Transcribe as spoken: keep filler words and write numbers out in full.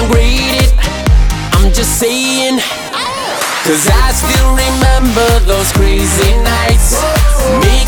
celebrate it, I'm just saying. Cause I still remember those crazy nights. Me